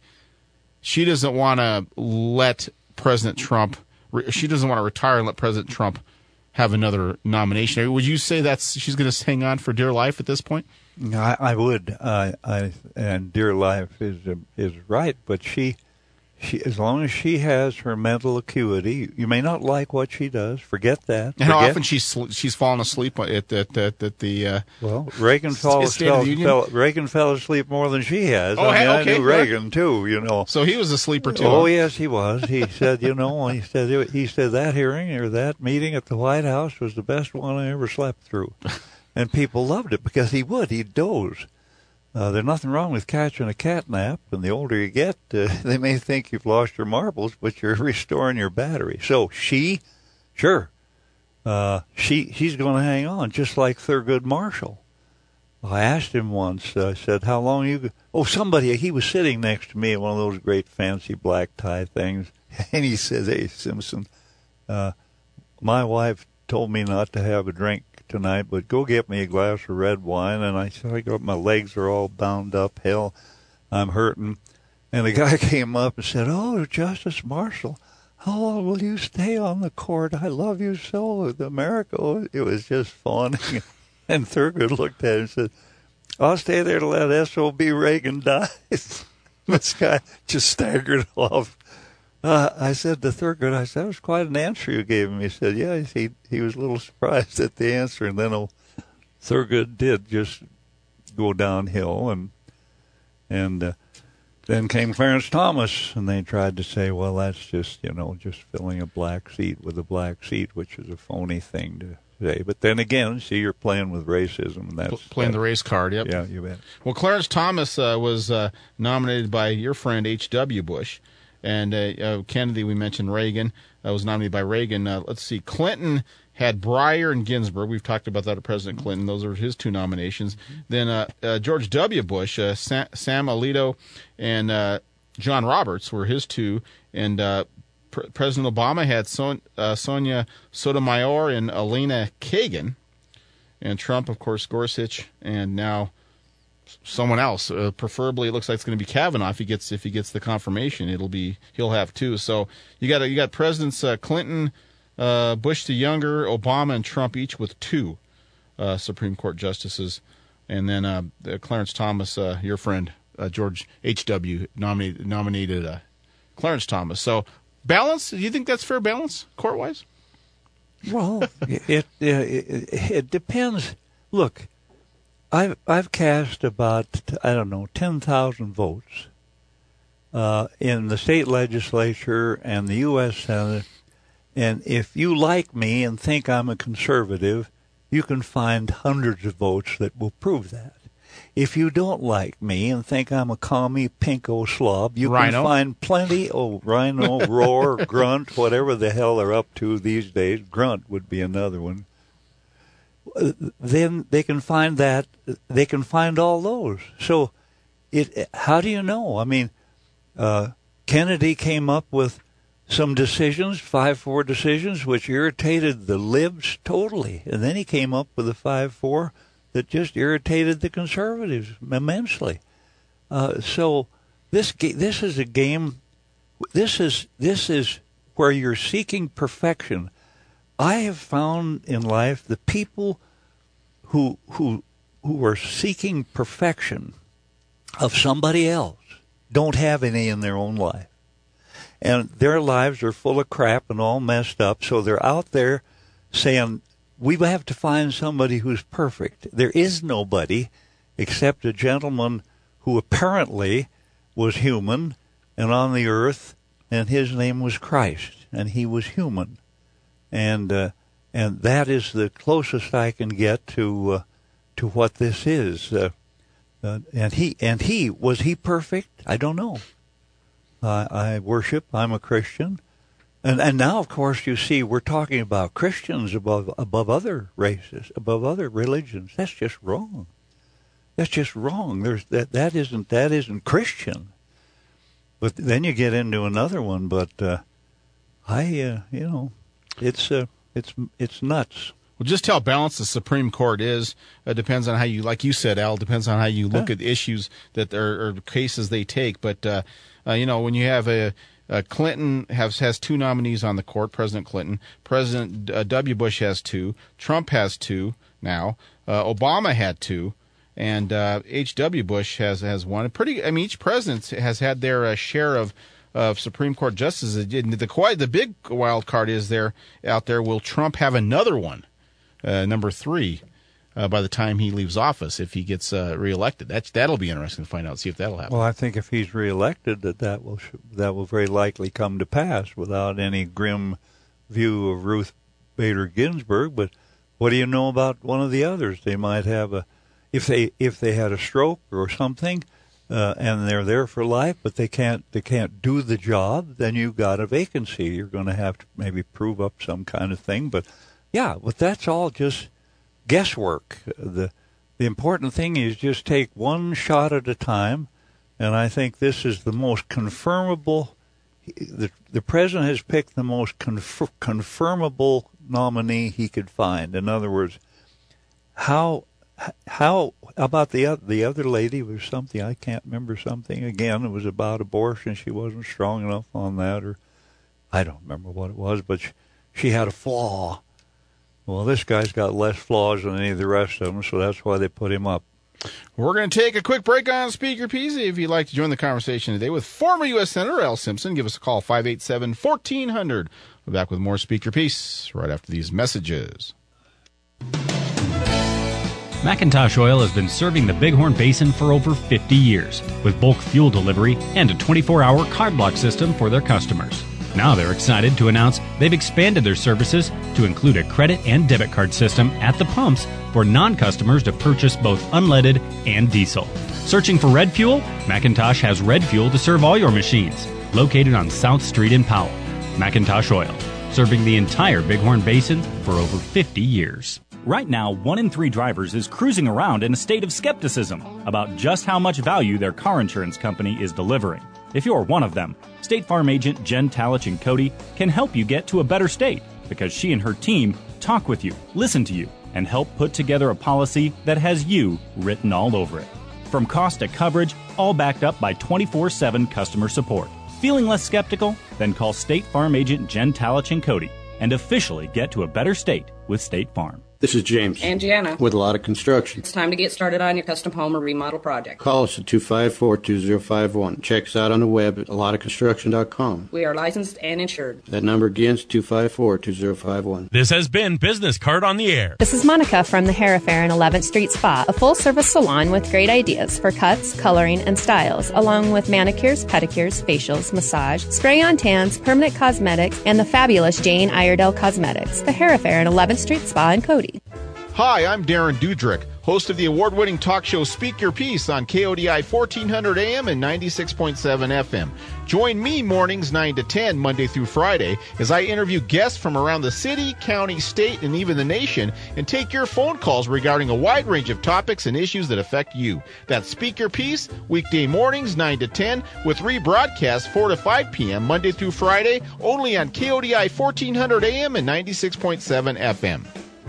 she doesn't want to let President Trump she doesn't want to retire and let President Trump have another nomination. Would you say that's she's going to hang on for dear life at this point? I, I would. I, I and dear life is is right, but she she as long as she has her mental acuity, you may not like what she does. Forget that. And how Forget. often she's she's fallen asleep at at at, at the uh, well, Reagan fell, fell, fell Reagan fell asleep more than she has. Oh, I mean, okay, I knew Reagan too. You know, so he was a sleeper too. Oh huh? yes, he was. He said, you know, he said he said that hearing or that meeting at the White House was the best one I ever slept through, and people loved it because he would. He'd doze. Uh, there's nothing wrong with catching a cat nap, and the older you get, uh, they may think you've lost your marbles, but you're restoring your battery. So she, sure, uh, she she's going to hang on, just like Thurgood Marshall. I asked him once, uh, I said, how long you, oh, somebody, he was sitting next to me at one of those great fancy black tie things, and he said, hey, Simpson, uh, my wife told me not to have a drink tonight, but go get me a glass of red wine. And I said, I got my legs are all bound up. Hell, I'm hurting. And the guy came up and said, oh, Justice Marshall, how long will you stay on the court? I love you so with America. It was just fun. And Thurgood looked at him and said, I'll stay there to let S O B Reagan die. This guy just staggered off. Uh, I said to Thurgood, I said, that was quite an answer you gave him. He said, yeah, he he was a little surprised at the answer. And then oh, Thurgood did just go downhill. And, and uh, then came Clarence Thomas, and they tried to say, well, that's just, you know, just filling a black seat with a black seat, which is a phony thing to say. But then again, see, you're playing with racism. And that's playing that, the race card, yep. Yeah, you bet. Well, Clarence Thomas uh, was uh, nominated by your friend H W. Bush. And uh, uh, Kennedy, we mentioned Reagan, uh, was nominated by Reagan. Uh, let's see, Clinton had Breyer and Ginsburg. We've talked about that at President Clinton. Those are his two nominations. Mm-hmm. Then uh, uh, George W. Bush, uh, Sam, Sam Alito, and uh, John Roberts were his two. And uh, Pr- President Obama had Son- uh, Sonia Sotomayor and Elena Kagan. And Trump, of course, Gorsuch, and now someone else. Uh, preferably, it looks like it's going to be Kavanaugh if he gets if he gets the confirmation. It'll be he'll have two. So you got you got Presidents uh, Clinton, uh, Bush the younger, Obama, and Trump each with two uh, Supreme Court justices, and then uh, Clarence Thomas, uh, your friend uh, George H W nominated nominated uh, Clarence Thomas. So balance. Do you think that's fair balance court wise? Well, it, it it it depends. Look. I've I've cast about I don't know ten thousand votes uh, in the state legislature and the U S Senate, and if you like me and think I'm a conservative, you can find hundreds of votes that will prove that. If you don't like me and think I'm a commie pinko slob, you Rhino. can find plenty. Oh, rhino, roar, grunt, whatever the hell they're up to these days. Grunt would be another one. Then they can find that they can find all those. So, it how do you know? I mean, uh, Kennedy came up with some decisions, five four decisions, which irritated the libs totally, and then he came up with a five four that just irritated the conservatives immensely. Uh, so this this is a game. This is this is where you're seeking perfection. I have found in life the people who who who are seeking perfection of somebody else don't have any in their own life. And their lives are full of crap and all messed up, so they're out there saying, we have to find somebody who's perfect. There is nobody except a gentleman who apparently was human and on the earth, and his name was Christ, and he was human. And uh, and that is the closest I can get to uh, to what this is. Uh, uh, and he and he was he perfect? I don't know. Uh, I worship. I'm a Christian, and and now of course you see we're talking about Christians above above other races, above other religions. That's just wrong. That's just wrong. There's that that isn't that isn't Christian. But then you get into another one. But uh, I uh, you know. It's uh, it's it's nuts. Well, just how balanced the Supreme Court is uh, depends on how you, like you said, Al. Depends on how you look yeah. at issues that are or cases they take. But uh, uh, you know, when you have a, a Clinton has has two nominees on the court, President Clinton, President uh, W. Bush has two, Trump has two now, uh, Obama had two, and uh, H W. Bush has has one. Pretty, I mean, each president has had their uh, share of. Of Supreme Court justices. The the the big wild card is there out there. Will Trump have another one, uh, number three, uh, by the time he leaves office if he gets uh, reelected? That's that'll be interesting to find out. See if that'll happen. Well, I think if he's reelected, that that will that will very likely come to pass without any grim view of Ruth Bader Ginsburg. But what do you know about one of the others? They might have a if they if they had a stroke or something. Uh, and they're there for life, but they can't they can't do the job, then you've got a vacancy. You're going to have to maybe prove up some kind of thing. But, yeah, but that's all just guesswork. The the important thing is just take one shot at a time, and I think this is the most confirmable. The, the president has picked the most conf- confirmable nominee he could find. In other words, how... How about the other, the other lady was something, I can't remember something. Again, it was about abortion. She wasn't strong enough on that, or I don't remember what it was, but she, she had a flaw. Well, this guy's got less flaws than any of the rest of them, so that's why they put him up. We're going to take a quick break on Speaker Peasy. If you'd like to join the conversation today with former U S Senator Al Simpson, give us a call, five eight seven, fourteen hundred. We'll be back with more Speaker Peace right after these messages. McIntosh Oil has been serving the Bighorn Basin for over fifty years, with bulk fuel delivery and a twenty-four hour card block system for their customers. Now they're excited to announce they've expanded their services to include a credit and debit card system at the pumps for non-customers to purchase both unleaded and diesel. Searching for Red Fuel? McIntosh has Red Fuel to serve all your machines. Located on South Street in Powell. McIntosh Oil, serving the entire Bighorn Basin for over fifty years. Right now, one in three drivers is cruising around in a state of skepticism about just how much value their car insurance company is delivering. If you're one of them, State Farm agent Jen Talich and Cody can help you get to a better state because she and her team talk with you, listen to you, and help put together a policy that has you written all over it. From cost to coverage, all backed up by twenty-four seven customer support. Feeling less skeptical? Then call State Farm agent Jen Talich and Cody and officially get to a better state with State Farm. This is James. And Gianna. With a lot of construction. It's time to get started on your custom home or remodel project. Call us at two five four, two zero five one. Check us out on the web at a lot of construction dot com. We are licensed and insured. That number again is two five four, two zero five one. This has been Business Card on the Air. This is Monica from the Hair Affair in eleventh Street Spa, a full-service salon with great ideas for cuts, coloring, and styles, along with manicures, pedicures, facials, massage, spray-on tans, permanent cosmetics, and the fabulous Jane Iredale Cosmetics. The Hair Affair in eleventh Street Spa in Cody. Hi, I'm Darren Dudrick, host of the award-winning talk show Speak Your Piece on K O D I fourteen hundred A M and ninety-six point seven F M. Join me mornings nine to ten, Monday through Friday, as I interview guests from around the city, county, state, and even the nation, and take your phone calls regarding a wide range of topics and issues that affect you. That's Speak Your Piece, weekday mornings nine to ten, with rebroadcasts four to five p.m., Monday through Friday, only on K O D I fourteen hundred A M and ninety-six point seven F M.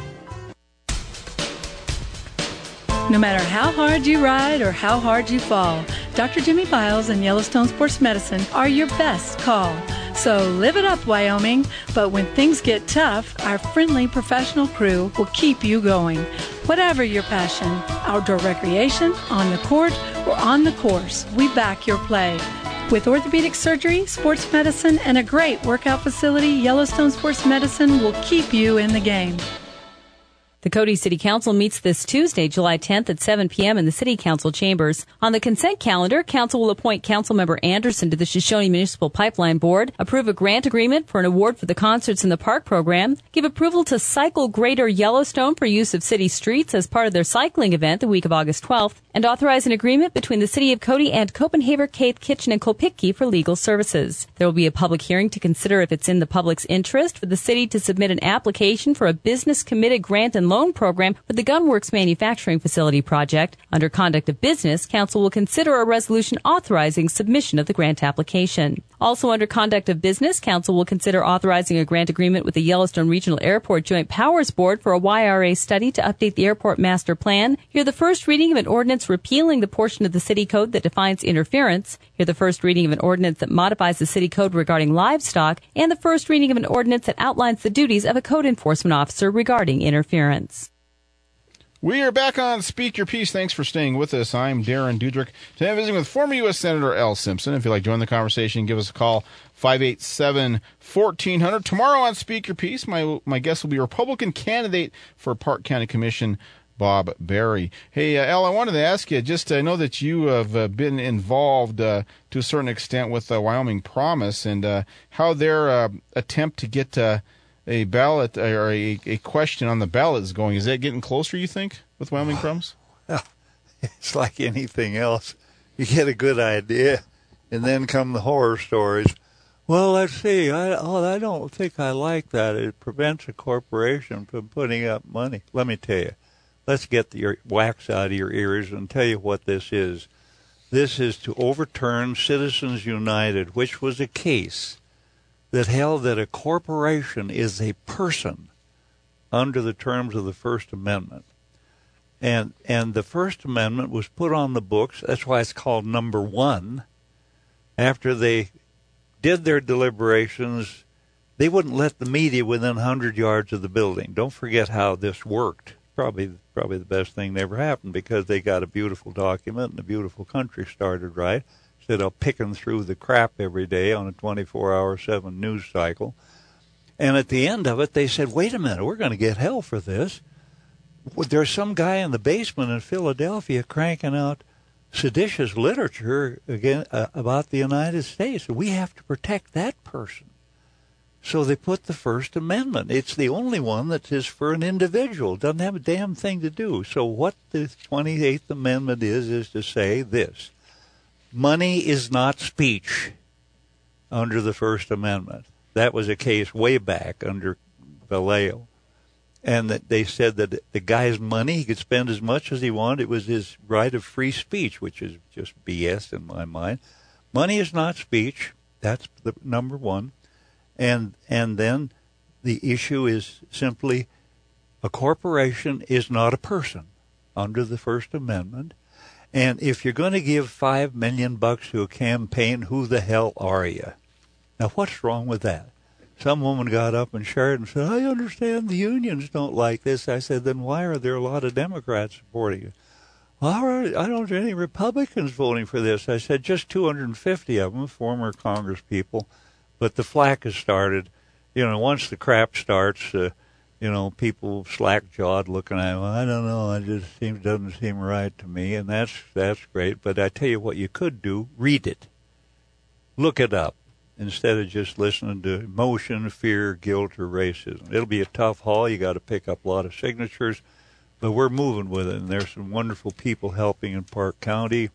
No matter how hard you ride or how hard you fall, Doctor Jimmy Biles and Yellowstone Sports Medicine are your best call. So live it up, Wyoming. But when things get tough, our friendly professional crew will keep you going. Whatever your passion, outdoor recreation, on the court, or on the course, we back your play. With orthopedic surgery, sports medicine, and a great workout facility, Yellowstone Sports Medicine will keep you in the game. The Cody City Council meets this Tuesday, July tenth at seven p.m. in the City Council chambers. On the consent calendar, Council will appoint Councilmember Anderson to the Shoshone Municipal Pipeline Board, approve a grant agreement for an award for the Concerts in the Park program, give approval to Cycle Greater Yellowstone for use of city streets as part of their cycling event the week of August twelfth, and authorize an agreement between the City of Cody and Copenhagen, Cape Kitchen, and Kolpitki for legal services. There will be a public hearing to consider if it's in the public's interest for the city to submit an application for a business-committed grant and loan program for the Gunworks Manufacturing Facility project. Under Conduct of Business, Council will consider a resolution authorizing submission of the grant application. Also under Conduct of Business, Council will consider authorizing a grant agreement with the Yellowstone Regional Airport Joint Powers Board for a Y R A study to update the airport master plan. Hear the first reading of an ordinance repealing the portion of the city code that defines interference. Hear the first reading of an ordinance that modifies the city code regarding livestock, and the first reading of an ordinance that outlines the duties of a code enforcement officer regarding interference. We are back on Speak Your Piece. Thanks for staying with us. I'm Darren Dudrick. Today I'm visiting with former U S Senator Al Simpson. If you'd like to join the conversation, give us a call, five eight seven, fourteen hundred. Tomorrow on Speak Your Piece, my my guest will be Republican candidate for Park County Commission, Bob Berry. Hey, uh, Al, I wanted to ask you, just I know that you have uh, been involved uh, to a certain extent with uh, Wyoming Promise and uh, how their uh, attempt to get uh, a ballot or a, a question on the ballot is going. Is that getting closer, you think, with Wyoming Promise? Well, it's like anything else. You get a good idea, and then come the horror stories. Well, let's see. I, oh, I don't think I like that. It prevents a corporation from putting up money. Let me tell you. Let's get the, your wax out of your ears and tell you what this is. This is to overturn Citizens United, which was a case that held that a corporation is a person under the terms of the First Amendment. And and the First Amendment was put on the books. That's why it's called number one. After they did their deliberations, they wouldn't let the media within one hundred yards of the building. Don't forget how this worked. Probably probably the best thing that ever happened, because they got a beautiful document and a beautiful country started right, instead of picking through the crap every day on a twenty-four hour, seven news cycle. And at the end of it, they said, wait a minute, we're going to get hell for this. there's some guy in the basement in Philadelphia cranking out seditious literature again uh, about the United States. We have to protect that person. So they put the First Amendment. It's the only one that is for an individual. Doesn't have a damn thing to do. So what the twenty-eighth Amendment is, is to say this. Money is not speech under the First Amendment. That was a case way back under Vallejo. And that they said that the guy's money, he could spend as much as he wanted. It was his right of free speech, which is just B S in my mind. Money is not speech. That's the number one. And and then the issue is simply a corporation is not a person under the First Amendment. And if you're going to give five million bucks to a campaign, who the hell are you? Now, what's wrong with that? Some woman got up and shared and said, I understand the unions don't like this. I said, then why are there a lot of Democrats supporting it? All right, I don't see any Republicans voting for this. I said, just two hundred fifty of them, former Congress people. But the flack has started. You know, once the crap starts, uh, you know, people slack-jawed looking at it. Well, I don't know. It just seems doesn't seem right to me, and that's that's great. But I tell you what you could do, read it. Look it up. Instead of just listening to emotion, fear, guilt, or racism. It'll be a tough haul. You got to pick up a lot of signatures, but we're moving with it, and there's some wonderful people helping in Park County,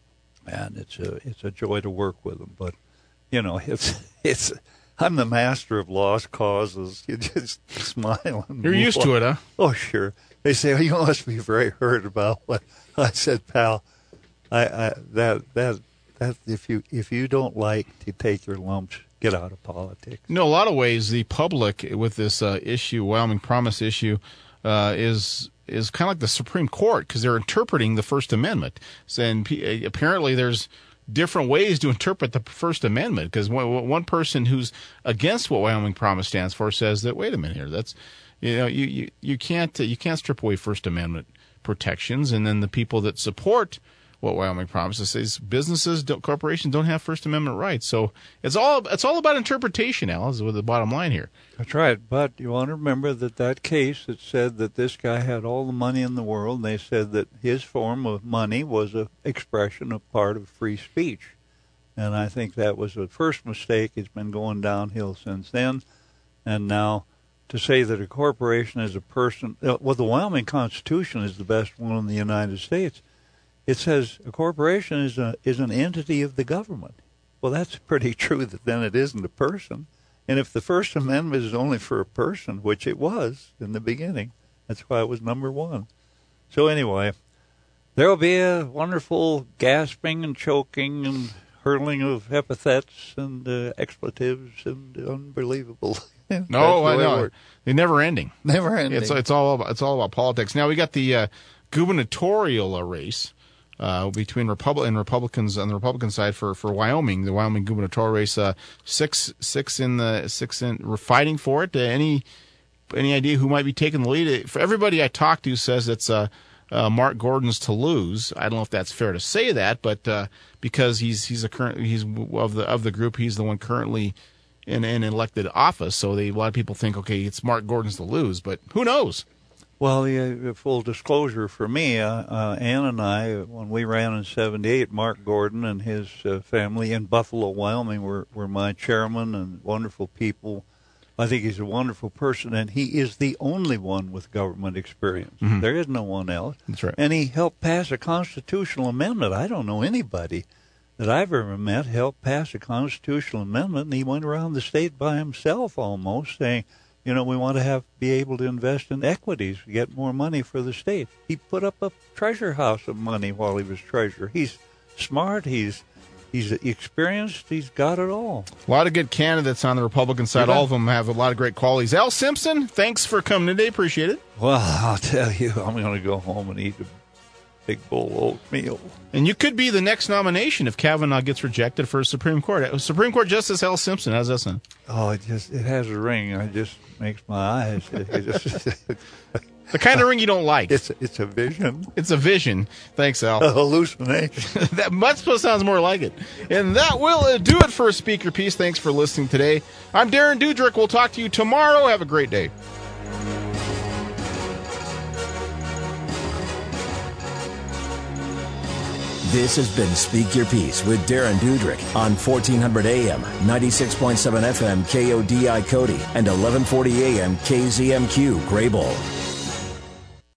and it's a it's a joy to work with them. But you know, it's it's I'm the master of lost causes. You just smile and You're used on. to it, huh? Oh, sure. They say, oh, you must be very hurt about what I said, pal. I, I that that. That if you if you don't like to take your lumps, get out of politics. You know, a lot of ways the public with this uh, issue, Wyoming Promise issue, uh, is is kind of like the Supreme Court because they're interpreting the First Amendment. So, and p- apparently there's different ways to interpret the First Amendment because one, one person who's against what Wyoming Promise stands for says that wait a minute here, that's you know you you, you can't you can't strip away First Amendment protections, and then the people that support what Wyoming Promise says businesses, don't, corporations don't have First Amendment rights. So it's all it's all about interpretation, Al, is with the bottom line here. That's right. But you want to remember that that case that said that this guy had all the money in the world, and they said that his form of money was an expression of part of free speech. And I think that was the first mistake. It's been going downhill since then. And now to say that a corporation is a person, well, the Wyoming Constitution is the best one in the United States. It says a corporation is a is an entity of the government. Well, that's pretty true that then it isn't a person. And if the First Amendment is only for a person, which it was in the beginning, that's why it was number one. So anyway, there will be a wonderful gasping and choking and hurling of epithets and uh, expletives and unbelievable. No, I know. They're never ending. Never ending. It's it's all about it's all about politics. Now we got the uh, gubernatorial uh, race. Uh, between Republic and Republicans on the Republican side for, for Wyoming, the Wyoming gubernatorial race, uh, six six in the six in. We're fighting for it. Uh, any any idea who might be taking the lead? For everybody I talked to says it's uh, uh, Mark Gordon's to lose. I don't know if that's fair to say that, but uh, because he's he's a current he's of the of the group, he's the one currently in an elected office. So they, a lot of people think, okay, it's Mark Gordon's to lose, but who knows? Well, yeah, full disclosure for me, uh, uh, Ann and I, when we ran in seventy-eight, Mark Gordon and his uh, family in Buffalo, Wyoming, were, were my chairman and wonderful people. I think he's a wonderful person, and he is the only one with government experience. Mm-hmm. There is no one else. That's right. And he helped pass a constitutional amendment. I don't know anybody that I've ever met helped pass a constitutional amendment, and he went around the state by himself almost saying, you know, we want to have be able to invest in equities, get more money for the state. He put up a treasure house of money while he was treasurer. He's smart. He's he's experienced. He's got it all. A lot of good candidates on the Republican side. Yeah. All of them have a lot of great qualities. Al Simpson, thanks for coming today. Appreciate it. Well, I'll tell you, I'm going to go home and eat a big bowl of oatmeal. And you could be the next nomination if Kavanaugh gets rejected for Supreme Court. Supreme Court Justice Al Simpson. How's that sound? Oh, it just it has a ring. It just makes my eyes. It, it just, the kind of ring you don't like. It's it's a vision. It's a vision. Thanks, Al. A hallucination. That much sounds more like it. And that will uh, do it for a speaker piece. Thanks for listening today. I'm Darren Dudrick. We'll talk to you tomorrow. Have a great day. This has been Speak Your Piece with Darren Dudrick on fourteen hundred A M, ninety-six point seven F M K O D I Cody and eleven forty A M K Z M Q Graybull.